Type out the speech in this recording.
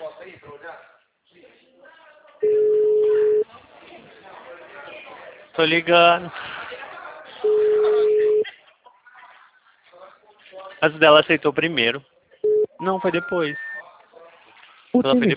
Tô ligando. Mas dela aceitou primeiro. Não, foi depois. Ela foi depois.